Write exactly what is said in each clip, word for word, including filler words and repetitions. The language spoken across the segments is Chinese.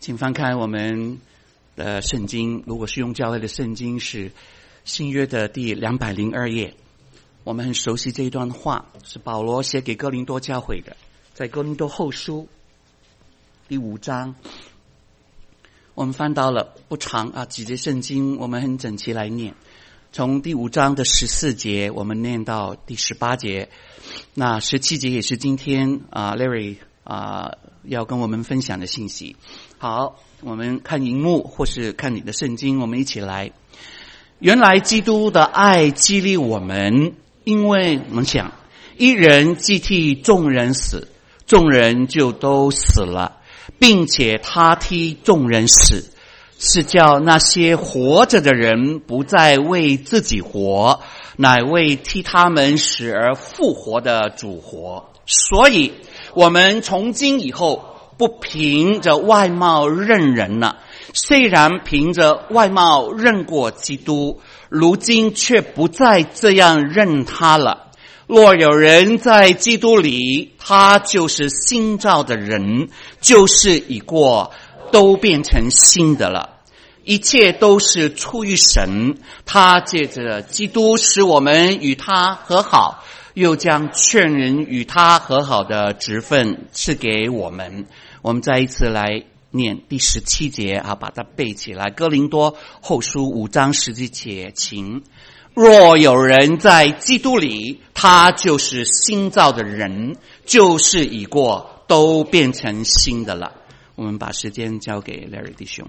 请翻开我们的圣经，如果是用教会的圣经，是新约的第两百零二页。我们很熟悉这一段话，是保罗写给哥林多教会的，在哥林多后书第五章。我们翻到了不长啊几节圣经，我们很整齐来念。从第五章的十四节，我们念到第十八节。那十七节也是今天啊 Larry 啊要跟我们分享的信息。好，我们看荧幕或是看你的圣经，我们一起来。原来基督的爱激励我们，因为我们想，一人既替众人死，众人就都死了，并且他替众人死，是叫那些活着的人不再为自己活，乃为替他们死而复活的主活。所以我们从今以后不凭着外貌认人了，虽然凭着外貌认过基督，如今却不再这样认他了。若有人在基督里，他就是新造的人，旧事已过，都变成新的了。一切都是出于神，他借着基督使我们与他和好，又将劝人与他和好的职分赐给我们。我们再一次来念第十七节啊，把它背起来。哥林多后书五章十七节，请。若有人在基督里，他就是新造的人，旧事已过，都变成新的了。我们把时间交给 Larry 弟兄。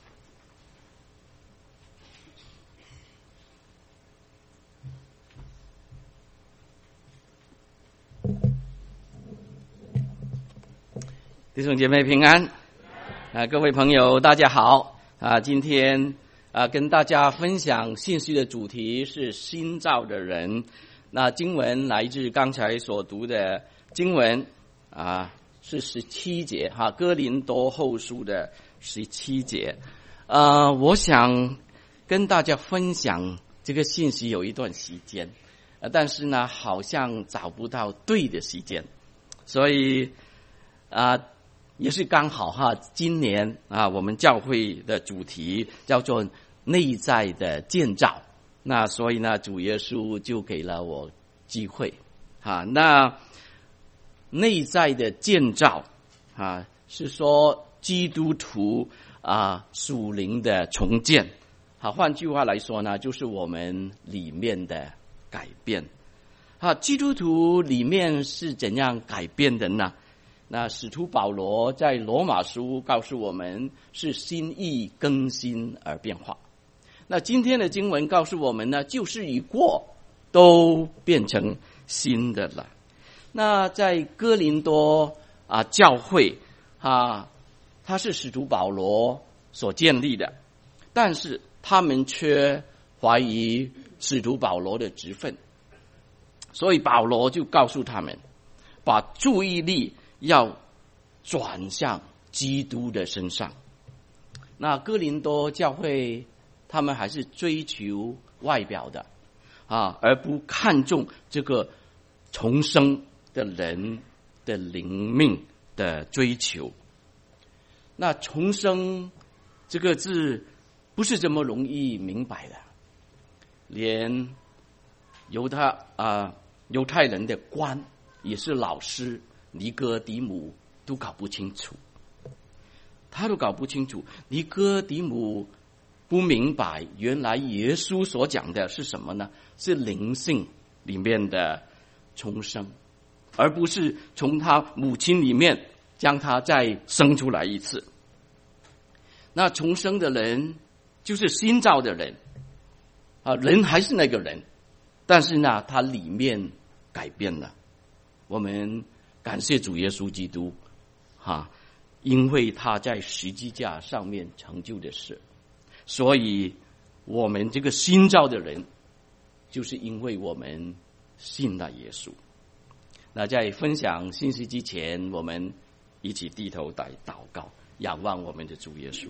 弟兄姐妹平安啊！各位朋友大家好啊！今天啊跟大家分享信息的主题是新造的人。那经文来自刚才所读的经文啊，是十七节哈，哥林多后书的十七节。呃，我想跟大家分享这个信息有一段时间，呃，但是呢，好像找不到对的时间，所以啊。也是刚好哈，今年啊，我们教会的主题叫做内在的建造。那所以呢，主耶稣就给了我机会啊。那内在的建造啊，是说基督徒啊属灵的重建。好，换句话来说呢，就是我们里面的改变。啊，基督徒里面是怎样改变的呢？那使徒保罗在罗马书告诉我们，是心意更新而变化。那今天的经文告诉我们呢，旧事已过，都变成新的了。那在哥林多啊教会啊，它是使徒保罗所建立的，但是他们却怀疑使徒保罗的职分，所以保罗就告诉他们，把注意力要转向基督的身上。那哥林多教会他们还是追求外表的啊，而不看重这个重生的人的灵命的追求。那重生这个字不是这么容易明白的，连犹太啊犹太人的官也是老师尼哥底母都搞不清楚，他都搞不清楚。尼哥底母不明白，原来耶稣所讲的是什么呢？是灵性里面的重生，而不是从他母亲里面将他再生出来一次。那重生的人就是新造的人啊，人还是那个人，但是呢，他里面改变了。我们感谢主耶稣基督哈，因为他在十字架上面成就的事，所以我们这个新造的人，就是因为我们信了耶稣。那在分享信息之前，我们一起低头来祷告，仰望我们的主耶稣。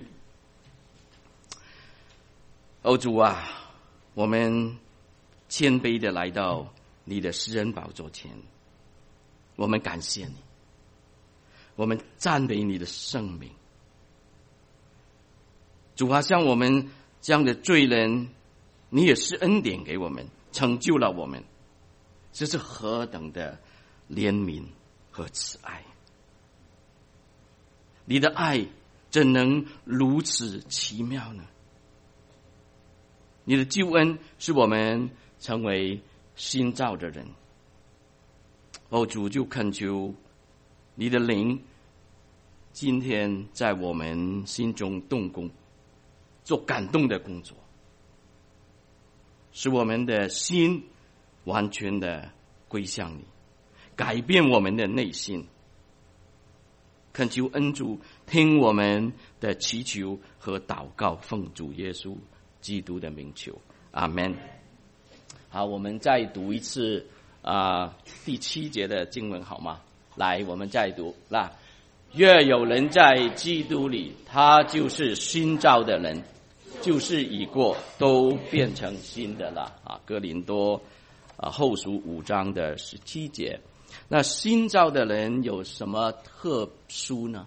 哦主啊，我们谦卑的来到你的施恩宝座前，我们感谢你，我们赞美你的圣名， 主啊，像我们这样的罪人，你也是恩典给我们，成就了我们，这是何等的怜悯和慈爱！你的爱怎能如此奇妙呢？你的救恩使我们成为新造的人。哦，主，就恳求你的灵今天在我们心中动工，做感动的工作，使我们的心完全的归向你，改变我们的内心。恳求恩主听我们的祈求和祷告，奉主耶稣基督的名求，阿们。好，我们再读一次啊、呃、第七节的经文好吗？来，我们再读。那若有人在基督里，他就是新造的人，就是已过都变成新的了啊。哥林多啊后书五章的十七节。那新造的人有什么特殊呢？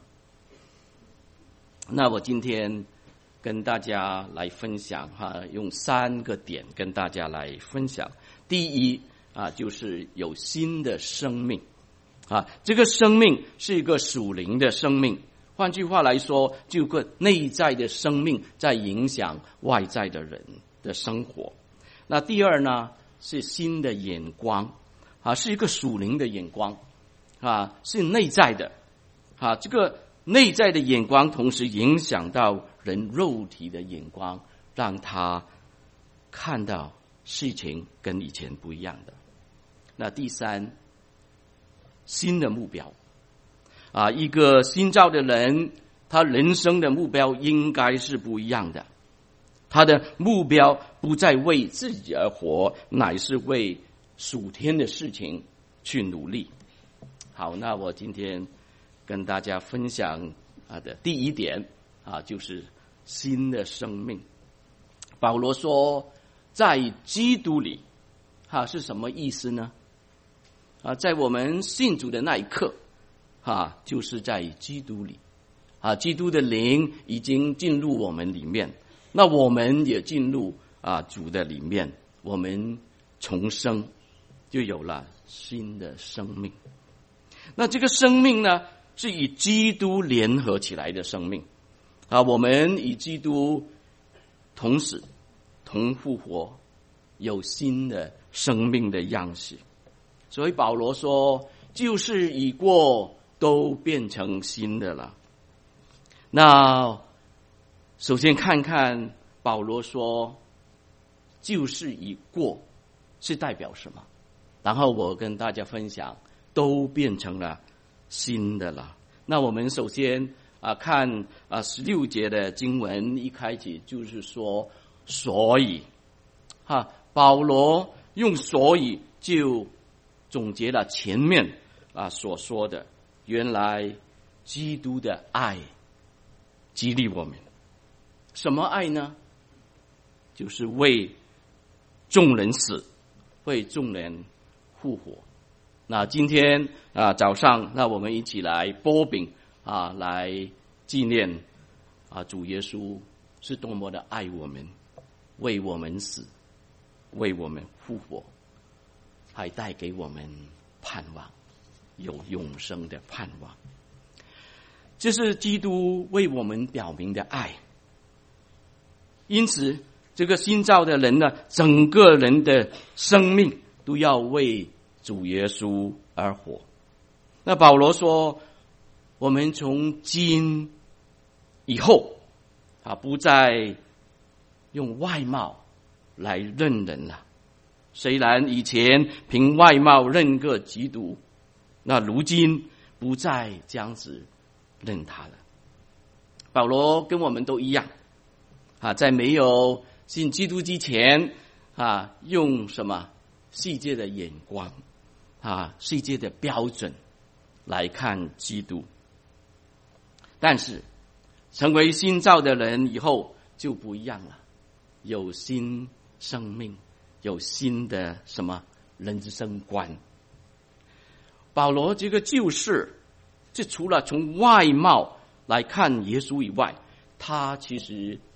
那我今天跟大家来分享哈，用三个点跟大家来分享。第一啊，就是有新的生命啊，这个生命是一个属灵的生命，换句话来说，就有个内在的生命在影响外在的人的生活。那第二呢，是新的眼光啊，是一个属灵的眼光啊，是内在的啊，这个内在的眼光同时影响到人肉体的眼光，让他看到事情跟以前不一样的。那第三，新的目标啊，一个新造的人，他人生的目标应该是不一样的。他的目标不再为自己而活，乃是为属天的事情去努力。好，那我今天跟大家分享啊的第一点啊，就是新的生命。保罗说，在基督里，哈、啊、是什么意思呢？啊，在我们信主的那一刻，啊，就是在基督里，啊，基督的灵已经进入我们里面，那我们也进入啊主的里面，我们重生，就有了新的生命。那这个生命呢，是与基督联合起来的生命啊，我们与基督同死同复活，有新的生命的样式。所以保罗说，就是已过都变成新的了。那首先看看保罗说就是已过是代表什么，然后我跟大家分享都变成了新的了。那我们首先啊看啊十六节的经文，一开始就是说所以哈，保罗用所以就总结了前面啊所说的，原来基督的爱激励我们。什么爱呢？就是为众人死，为众人复活。那今天啊早上，那我们一起来擘饼啊，来纪念啊主耶稣是多么的爱我们，为我们死，为我们复活，还带给我们盼望，有永生的盼望。这是基督为我们表明的爱。因此这个新造的人呢，整个人的生命都要为主耶稣而活。那保罗说，我们从今以后啊，不再用外貌来认人了。虽然以前凭外貌认个基督，那如今不再这样子认他了。保罗跟我们都一样啊，在没有信基督之前啊，用什么世界的眼光啊，世界的标准来看基督。但是成为新造的人以后就不一样了，有新生命，有新的什么人生观。保罗这个就是这除了从外貌来看耶稣以外，他其实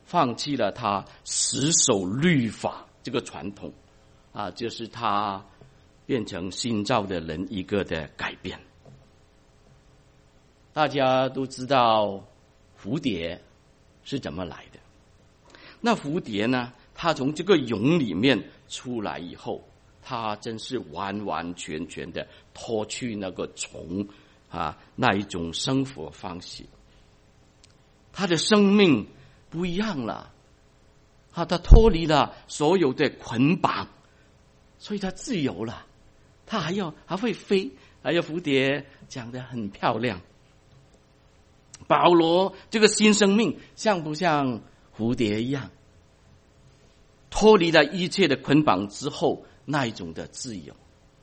放弃了他死守律法这个传统啊，就是他变成新造的人一个的改变。大家都知道蝴蝶是怎么来的，那蝴蝶呢，它从这个蛹里面出来以后，它真是完完全全的脱去那个虫啊那一种生活方式，它的生命不一样了，啊，它脱离了所有的捆绑，所以它自由了，它还要还会飞，还有蝴蝶讲得很漂亮。保罗这个新生命像不像蝴蝶一样，脱离了一切的捆绑之后那一种的自由？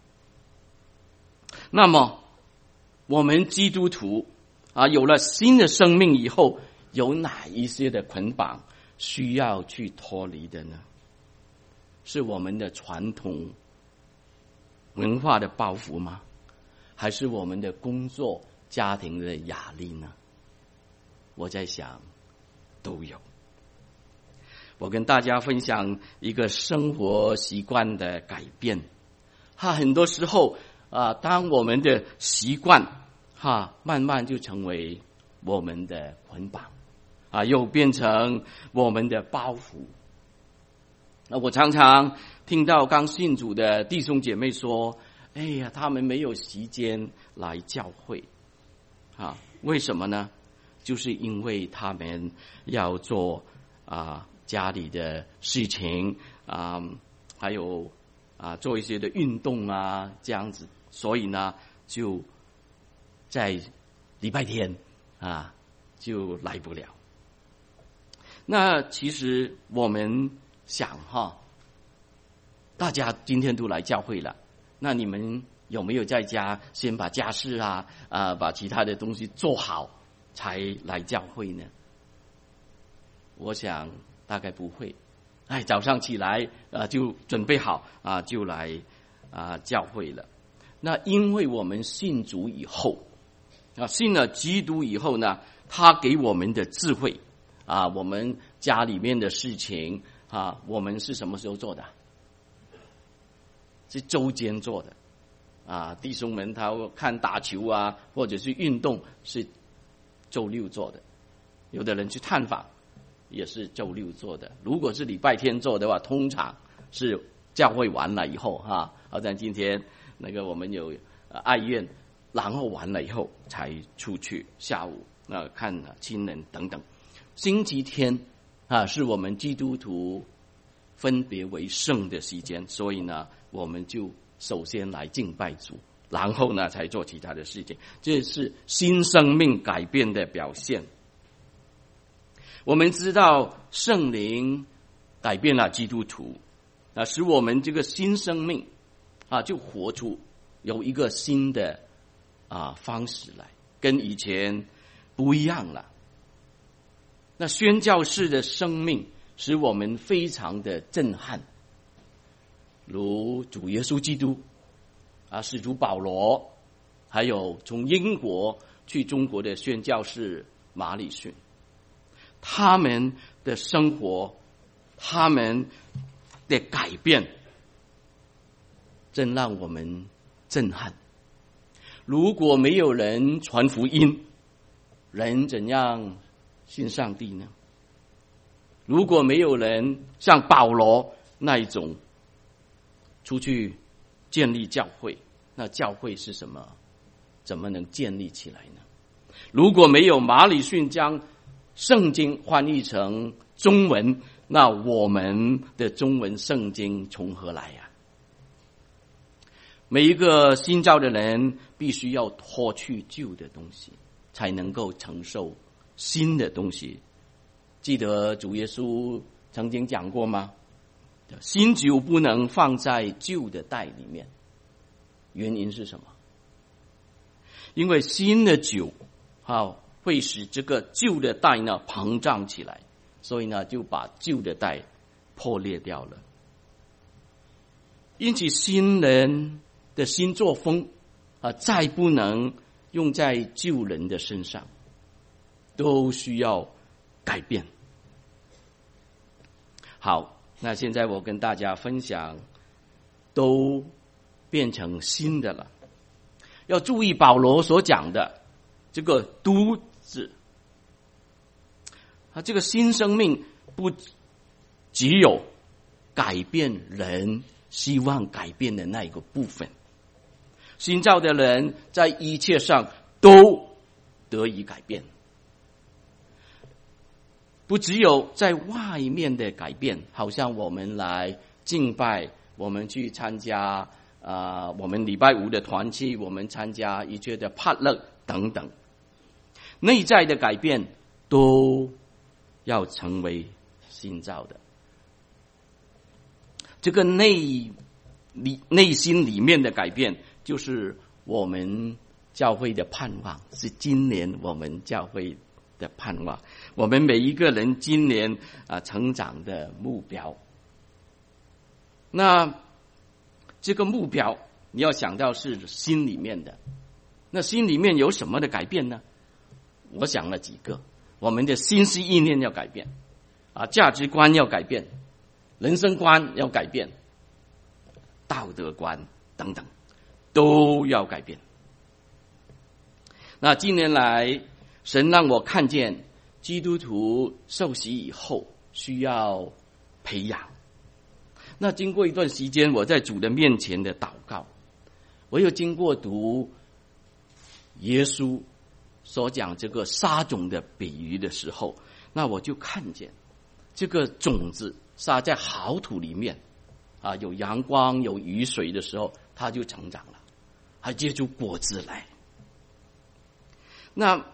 那么我们基督徒啊，有了新的生命以后，有哪一些的捆绑需要去脱离的呢？是我们的传统文化的包袱吗？还是我们的工作家庭的压力呢？我在想都有。我跟大家分享一个生活习惯的改变。哈，很多时候啊，当我们的习惯哈慢慢就成为我们的捆绑啊，又变成我们的包袱。那我常常听到刚信主的弟兄姐妹说：“哎呀，他们没有时间来教会啊，为什么呢？就是因为他们要做啊家里的事情啊，还有啊做一些的运动啊这样子，所以呢就在礼拜天啊就来不了。”那其实我们想哈，大家今天都来教会了，那你们有没有在家先把家事啊啊把其他的东西做好才来教会呢？我想大概不会。哎，早上起来啊就准备好啊就来啊教会了。那因为我们信主以后啊，信了基督以后呢，他给我们的智慧啊，我们家里面的事情啊，我们是什么时候做的？是周间做的啊。弟兄们他看打球啊，或者是运动是周六做的，有的人去探访也是周六做的。如果是礼拜天做的话，通常是教会完了以后哈，好像今天那个我们有爱宴，然后完了以后才出去下午那看亲人等等。星期天啊，是我们基督徒分别为圣的时间，所以呢，我们就首先来敬拜主，然后呢才做其他的事情。这是新生命改变的表现。我们知道圣灵改变了基督徒啊，使我们这个新生命啊就活出有一个新的啊方式来，跟以前不一样了。那宣教士的生命使我们非常的震撼，如主耶稣基督啊，使徒保罗，还有从英国去中国的宣教士马礼逊，他们的生活，他们的改变，真让我们震撼。如果没有人传福音，人怎样信上帝呢？如果没有人像保罗那一种出去建立教会，那教会是什么？怎么能建立起来呢？如果没有马礼逊将圣经翻译成中文，那我们的中文圣经从何来呀？每一个新造的人必须要脱去旧的东西，才能够承受新的东西。记得主耶稣曾经讲过吗？新酒不能放在旧的袋里面，原因是什么？因为新的酒啊会使这个旧的袋呢膨胀起来，所以呢就把旧的袋破裂掉了。因此新人的新作风啊，再不能用在旧人的身上，都需要改变。 好，那现在我跟大家分享，都变成新的了。要注意保罗所讲的这个都字，啊，这个新生命不只有改变人希望改变的那一个部分，新造的人在一切上都得以改变，不只有在外面的改变，好像我们来敬拜，我们去参加啊、呃，我们礼拜五的团契，我们参加一切的派乐等等，内在的改变都要成为新造的。这个内里内心里面的改变，就是我们教会的盼望，是今年我们教会的盼望，我们每一个人今年啊、呃、成长的目标。那这个目标你要想到是心里面的，那心里面有什么的改变呢？我想了几个，我们的心思意念要改变，啊，价值观要改变，人生观要改变，道德观等等都要改变。那近年来，神让我看见基督徒受洗以后需要培养。那经过一段时间，我在主的面前的祷告，我又经过读耶稣所讲这个撒种的比喻的时候，那我就看见这个种子撒在好土里面，啊，有阳光有雨水的时候，它就成长了，还结出果子来。那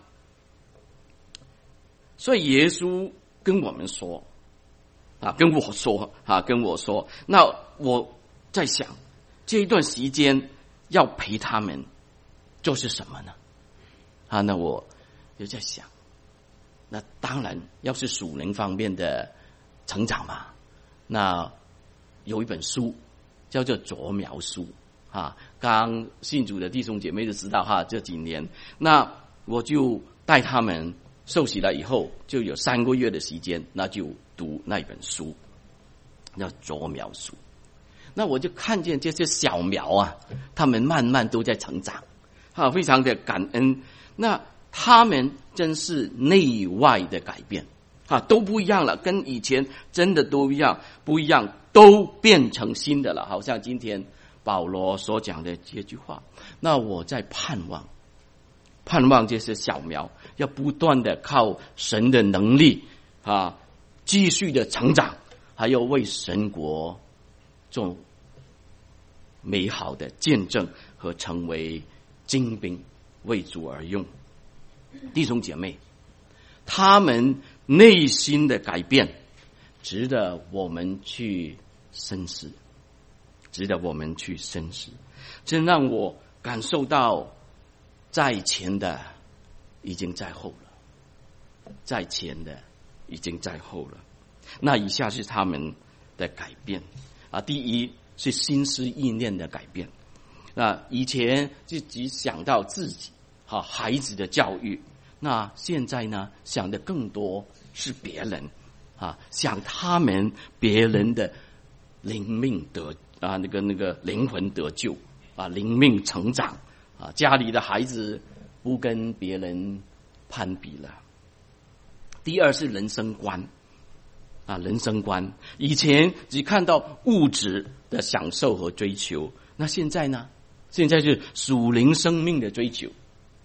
所以耶稣跟我们说啊，跟我说啊，跟我说，那我在想，这一段时间要陪他们就是什么呢？啊，那我就在想，那当然要是属灵方面的成长嘛。那有一本书叫做啄苗书啊，刚信主的弟兄姐妹就知道哈，这几年，那我就带他们受洗了以后，就有三个月的时间，那就读那本书，叫啄苗书。那我就看见这些小苗啊，他们慢慢都在成长，啊，非常的感恩。那他们真是内外的改变，啊，都不一样了，跟以前真的都一样，不一样，都变成新的了。好像今天保罗所讲的这句话，那我在盼望。盼望这些小苗要不断的靠神的能力啊，继续的成长，还要为神国做美好的见证和成为精兵，为主而用。弟兄姐妹，他们内心的改变值得我们去深思，值得我们去深思。这让我感受到在前的已经在后了，在前的已经在后了。那以下是他们的改变啊，第一是心思意念的改变。那以前就只想到自己啊孩子的教育，那现在呢想的更多是别人啊，想他们别人的灵命得啊那个那个灵魂得救啊，灵命成长。啊，家里的孩子不跟别人攀比了。第二是人生观，啊，人生观，以前只看到物质的享受和追求，那现在呢？现在是属灵生命的追求。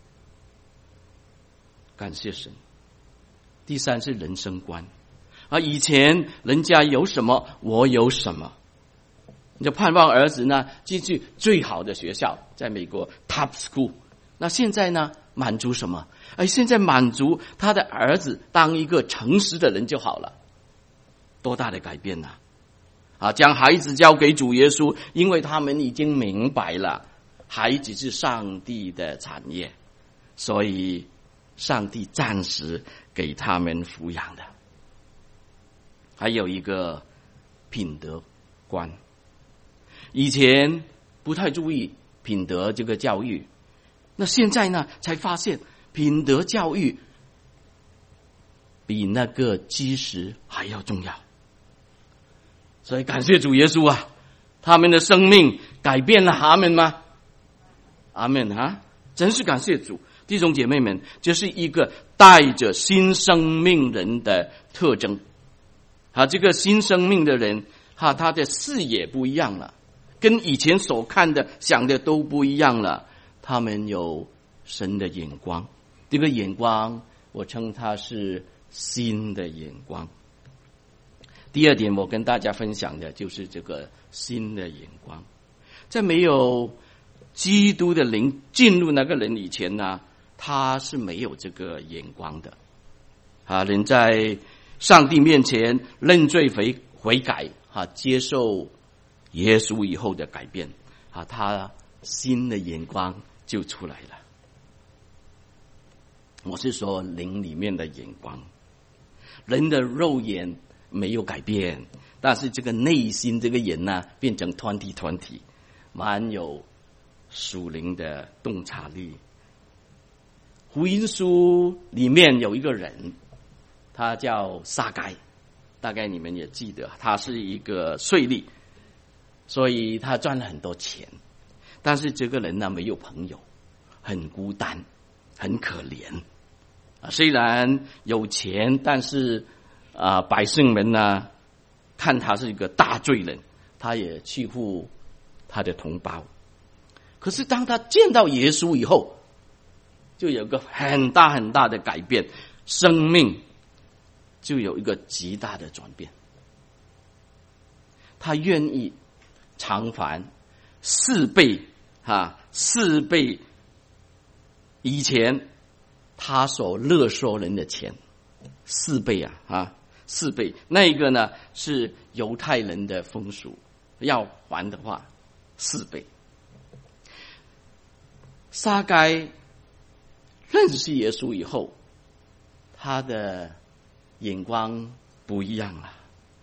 感谢神。第三是人生观，啊，以前人家有什么，我有什么。你就盼望儿子呢进去最好的学校，在美国 top school。那现在呢，满足什么？哎，现在满足他的儿子当一个诚实的人就好了。多大的改变呐！啊，将孩子交给主耶稣，因为他们已经明白了，孩子是上帝的产业，所以上帝暂时给他们抚养的。还有一个品德观。以前不太注意品德这个教育，那现在呢才发现品德教育比那个知识还要重要。 所以感谢主耶稣啊，他们的生命改变了，阿们吗？阿们啊！真是感谢主。弟兄姐妹们，这是一个带着新生命人的特征啊！这个新生命的人哈，他的视野不一样了，跟以前所看的想的都不一样了。他们有神的眼光，这个眼光我称它是新的眼光。第二点我跟大家分享的就是这个新的眼光。在没有基督的灵进入那个人以前呢，他是没有这个眼光的啊！人在上帝面前认罪悔悔改啊，接受耶稣以后的改变啊，他新的眼光就出来了。我是说灵里面的眼光，人的肉眼没有改变，但是这个内心这个眼呢，变成团体团体，蛮有属灵的洞察力。福音书里面有一个人，他叫撒该，大概你们也记得，他是一个税吏，所以他赚了很多钱，但是这个人呢没有朋友，很孤单，很可怜啊。虽然有钱，但是啊，百姓们呢看他是一个大罪人，他也欺负他的同胞。可是当他见到耶稣以后，就有个很大很大的改变，生命就有一个极大的转变。他愿意偿还四倍啊，四倍以前他所勒索人的钱，四倍啊啊，四倍。那一个呢是犹太人的风俗，要还的话四倍。撒该认识耶稣以后，他的眼光不一样了。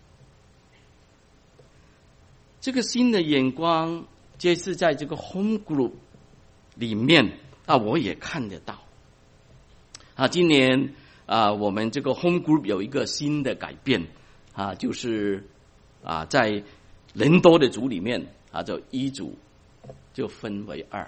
这个新的眼光，这是在这个 home group 里面啊，我也看得到。啊，今年啊，我们这个 home group 有一个新的改变啊，就是啊，在人多的组里面啊，就一组就分为二。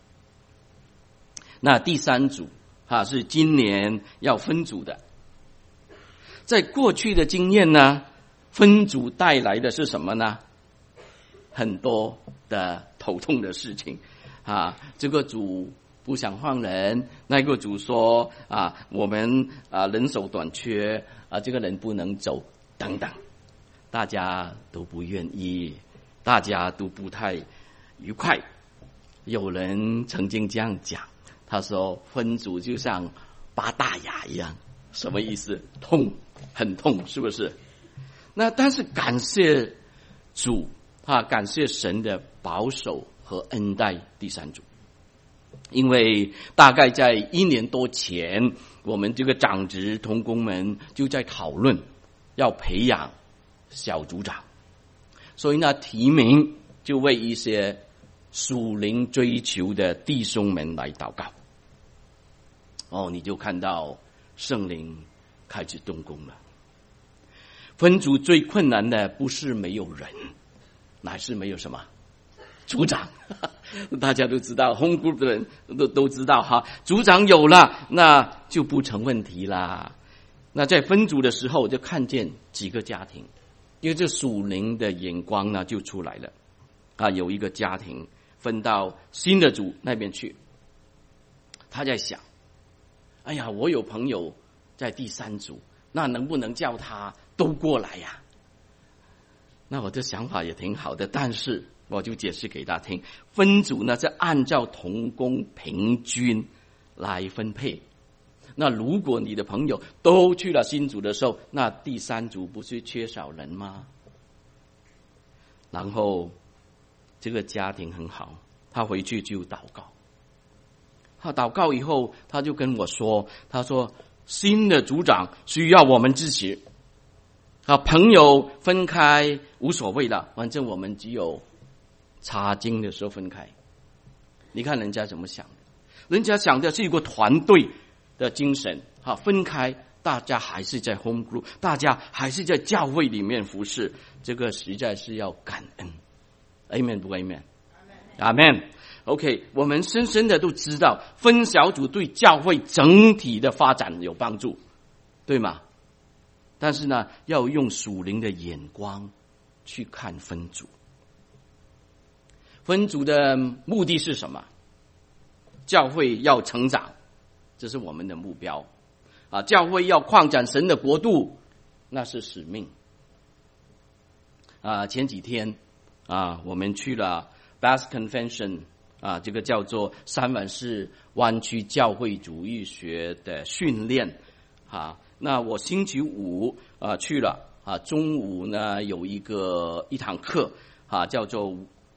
那第三组啊是今年要分组的。在过去的经验呢，分组带来的是什么呢？很多的头痛的事情啊，这个组不想换人，那个组说啊，我们啊人手短缺啊，这个人不能走等等，大家都不愿意，大家都不太愉快。有人曾经这样讲，他说分组就像拔大牙一样，什么意思？痛，很痛，是不是？那但是感谢主啊，感谢神的保守和恩待第三组，因为大概在一年多前，我们这个长职同工们就在讨论要培养小组长，所以呢提名就为一些属灵追求的弟兄们来祷告。哦，你就看到圣灵开始动工了。分组最困难的不是没有人，乃是没有什么组长。大家都知道 home group 的人都都知道哈，组长有了那就不成问题啦。那在分组的时候就看见几个家庭，因为这属灵的眼光呢就出来了啊，有一个家庭分到新的组那边去，他在想，哎呀，我有朋友在第三组，那能不能叫他都过来呀？那我的想法也挺好的，但是我就解释给他听，分组呢是按照同工平均来分配。那如果你的朋友都去了新组的时候，那第三组不是缺少人吗？然后这个家庭很好，他回去就祷告。他祷告以后，他就跟我说，他说新的组长需要我们支持。啊，朋友分开无所谓了，反正我们只有查经的时候分开。你看人家怎么想的？人家想的是一个团队的精神，哈，分开大家还是在 home group， 大家还是在教会里面服侍，这个实在是要感恩。Amen 不 Amen？Amen。OK， 我们深深的都知道，分小组对教会整体的发展有帮助，对吗？但是呢，要用属灵的眼光去看分组。分组的目的是什么？教会要成长，这是我们的目标啊！教会要扩展神的国度，那是使命啊！前几天啊，我们去了 Basque Convention 啊，这个叫做三藩市湾区教会主义学的训练啊。那我星期五啊去了啊，中午呢有一个一堂课啊，叫做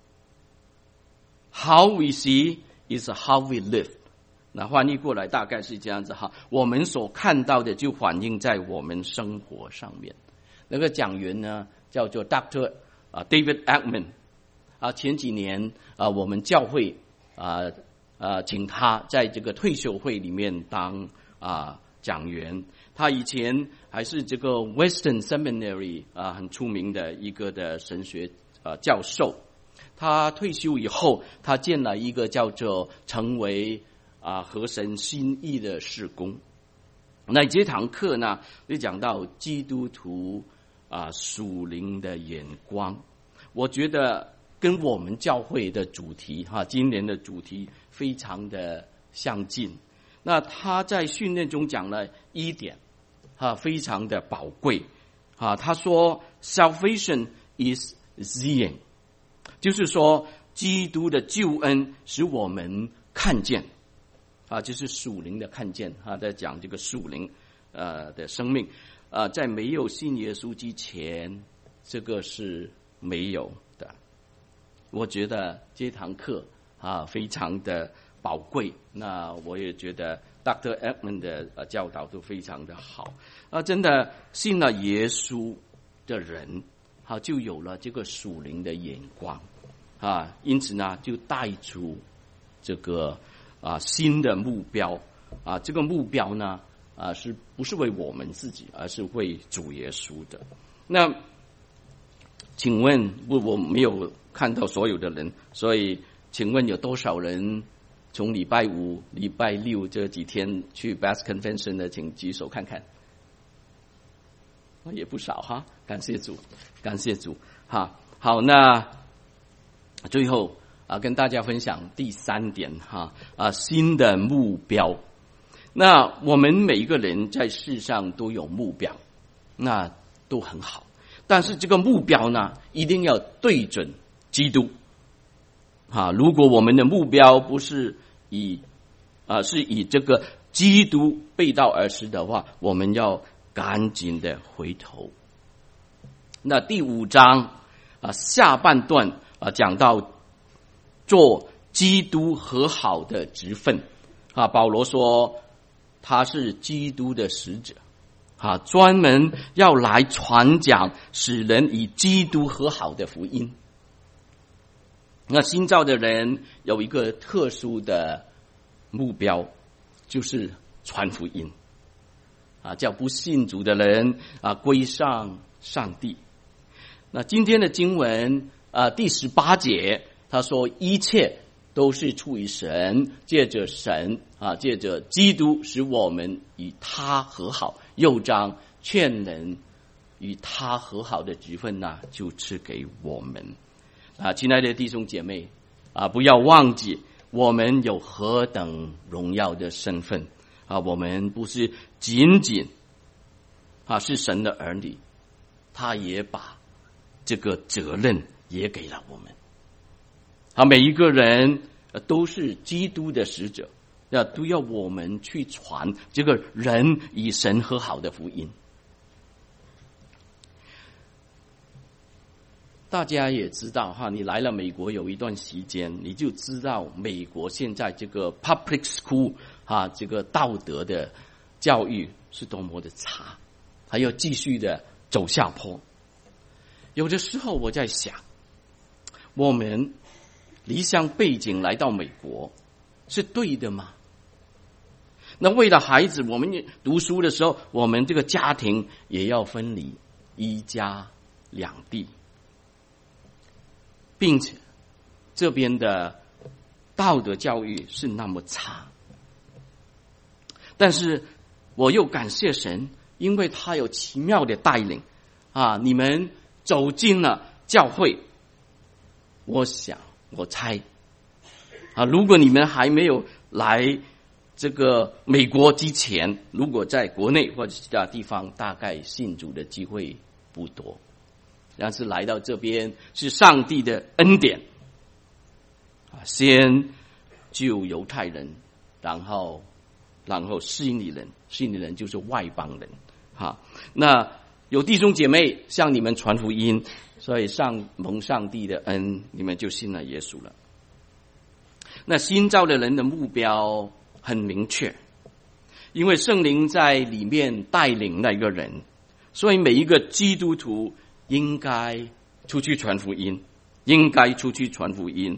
How we see is how we live。那翻译过来大概是这样子哈，我们所看到的就反映在我们生活上面。那个讲员呢叫做 Doctor 啊 David Ackman 啊，前几年啊我们教会啊啊请他在这个退休会里面当啊讲员。他以前还是这个 Western Seminary 啊很出名的一个的神学啊教授。他退休以后，他建了一个叫做成为啊合神心意的事工。那这堂课呢，就讲到基督徒啊属灵的眼光，我觉得跟我们教会的主题哈、啊，今年的主题非常的相近。那他在训练中讲了一点啊，非常的宝贵啊。他说 ，Salvation is seeing， 就是说基督的救恩使我们看见啊，就是属灵的看见啊，在讲这个属灵呃的生命啊，在没有信耶稣之前，这个是没有的。我觉得这堂课啊非常的宝贵，那我也觉得 Doctor Ackman 的呃教导都非常的好啊，真的信了耶稣的人啊，就有了这个属灵的眼光啊，因此呢，就带出这个啊新的目标啊，这个目标呢啊是不是为我们自己，而是为主耶稣的？那请问，我我没有看到所有的人，所以请问有多少人从礼拜五、礼拜六这几天去 Basque Convention 的，请举手看看。也不少哈，感谢主，感谢主。哈，好，那最后啊，跟大家分享第三点哈啊，新的目标。那我们每一个人在世上都有目标，那都很好，但是这个目标呢，一定要对准基督。啊，如果我们的目标不是以啊是以这个基督背道而驰的话，我们要赶紧的回头。那第五章啊下半段啊讲到做基督和好的职分啊，保罗说他是基督的使者啊，专门要来传讲使人与基督和好的福音。那新造的人有一个特殊的目标，就是传福音啊，叫不信主的人啊归向上帝。那今天的经文啊第十八节，他说一切都是出于神，借着神啊，借着基督使我们与他和好。又章劝人与他和好的职分呢，就赐给我们。啊，亲爱的弟兄姐妹啊，不要忘记我们有何等荣耀的身份啊！我们不是仅仅啊是神的儿女，他也把这个责任也给了我们啊！每一个人都是基督的使者，要都要我们去传这个人与神和好的福音。大家也知道哈，你来了美国有一段时间，你就知道美国现在这个 public school 啊，这个道德的教育是多么的差，还要继续的走下坡。有的时候我在想，我们离乡背景来到美国是对的吗？ 那为了孩子，我们读书的时候，我们这个家庭也要分离，一家两地，并且这边的道德教育是那么差。但是我又感谢神，因为他有奇妙的带领啊！你们走进了教会，我想我猜啊，如果你们还没有来这个美国之前，如果在国内或者其他地方，大概信主的机会不多。但是来到这边是上帝的恩典啊，先救犹太人，然后然后希利人，希利人就是外邦人哈。那有弟兄姐妹向你们传福音，所以上蒙上帝的恩，你们就信了耶稣了。那新造的人的目标很明确，因为圣灵在里面带领那个人，所以每一个基督徒应该出去传福音，应该出去传福音。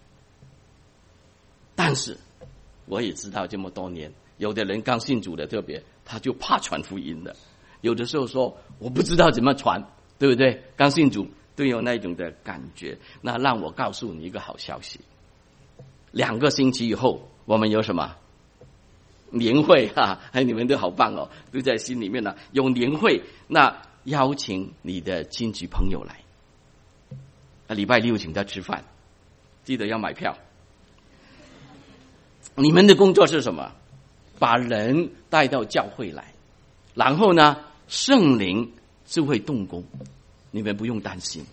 但是我也知道这么多年，有的人刚信主的特别，他就怕传福音的。有的时候说我不知道怎么传，对不对？刚信主都有那种的感觉。那让我告诉你一个好消息，两个星期以后我们有什么年会哈、啊？你们都好棒哦，都在心里面呢。有年会，那邀请你的亲戚朋友来，啊，礼拜六请他吃饭，记得要买票。你们的工作是什么？把人带到教会来，然后呢，圣灵就会动工，你们不用担心。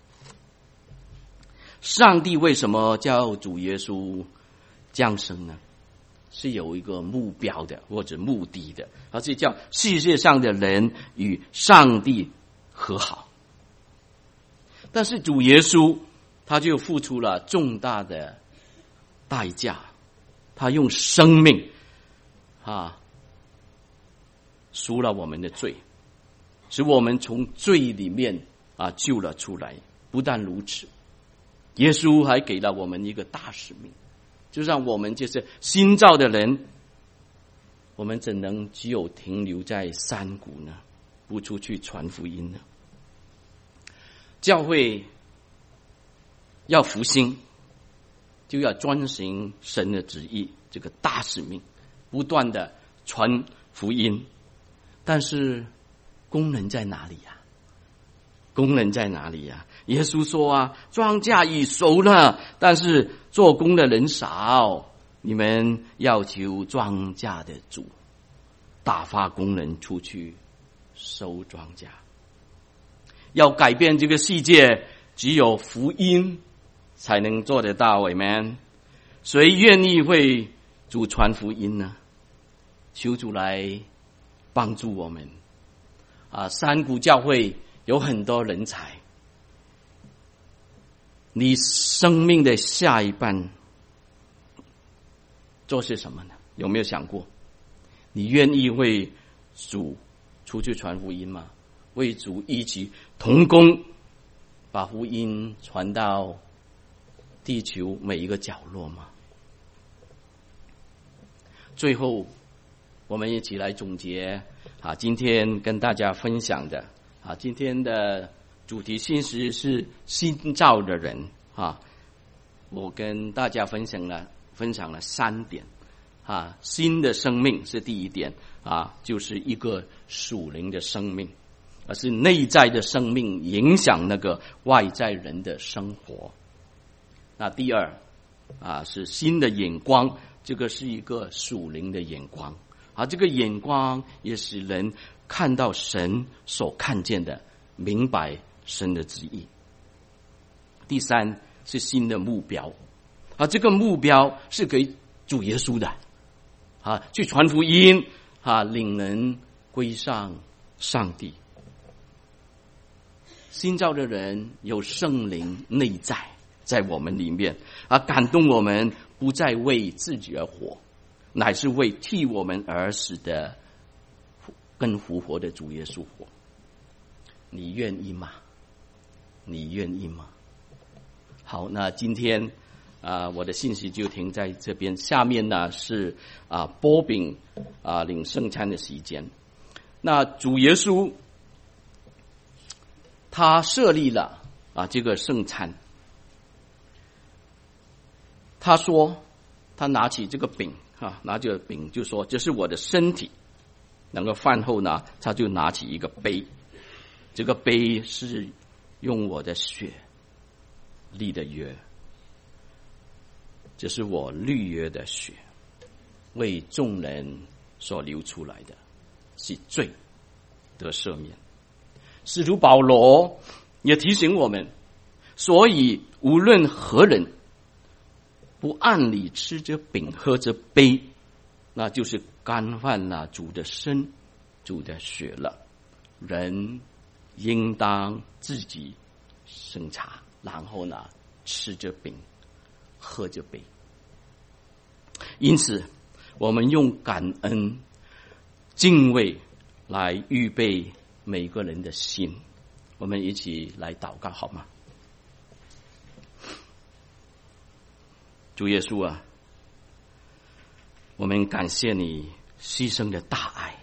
上帝为什么叫主耶稣降生呢？是有一个目标的或者目的的，而是叫世界上的人与上帝和好。但是主耶稣他就付出了重大的代价，他用生命啊赎了我们的罪，使我们从罪里面啊救了出来。不但如此，耶稣还给了我们一个大使命，就让我们这些新造的人，我们怎能只有停留在山谷呢？不出去传福音呢？教会要复兴，就要遵行神的旨意，这个大使命，不断的传福音。但是工人在哪里呀、啊？工人在哪里呀、啊？耶稣说啊，庄稼已熟了，但是做工的人少，你们要求庄稼的主打发工人出去收庄稼。要改变这个世界，只有福音才能做得到。Amen。谁愿意为主传福音呢？求主来帮助我们啊！山谷教会有很多人才，你生命的下一半做些什么呢？有没有想过？你愿意为主出去传福音吗？为主一起同工，把福音传到地球每一个角落吗？最后我们一起来总结啊，今天跟大家分享的啊，今天的主题信息是新造的人啊。我跟大家分享了分享了三点啊，新的生命是第一点啊，就是一个属灵的生命，而是内在的生命影响那个外在人的生活。那第二啊，是新的眼光，这个是一个属灵的眼光。啊，这个眼光也使人看到神所看见的，明白神的旨意。第三是新的目标，啊，这个目标是给主耶稣的，啊，去传福音，啊，领人归上上帝。新造的人有圣灵内在在我们里面，啊，感动我们不再为自己而活，乃是为替我们而死的跟复活的主耶稣活。你愿意吗？你愿意吗？好，那今天啊，我的信息就停在这边。下面呢是啊波饼啊领圣餐的时间。那主耶稣他设立了啊这个圣餐，他说他拿起这个饼啊，拿着饼就说这是我的身体。然后饭后呢，他就拿起一个杯，这个杯是用我的血立的约，这是我立约的血，为众人所流出来的，是罪得赦免。使徒保罗也提醒我们，所以无论何人不按理吃着饼喝着杯，那就是干犯了主的身主的血了。人应当自己审查，然后呢吃着饼喝着杯。因此我们用感恩敬畏来预备每个人的心。我们一起来祷告好吗？主耶稣啊，我们感谢你牺牲的大爱，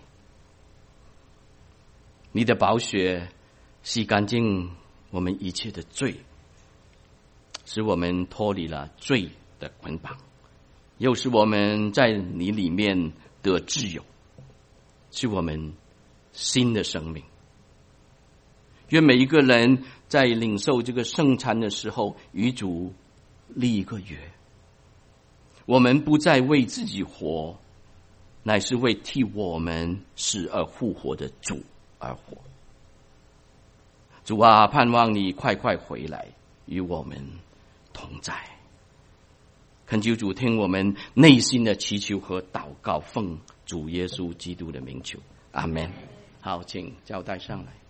你的宝血洗干净我们一切的罪，使我们脱离了罪的捆绑，又使我们在你里面得自由，是我们新的生命。愿每一个人在领受这个圣餐的时候，与主立一个约，我们不再为自己活，乃是为替我们死而复活的主而活。主啊，盼望你快快回来，与我们同在。恳求主听我们内心的祈求和祷告，奉主耶稣基督的名求，阿们。好，请交代上来。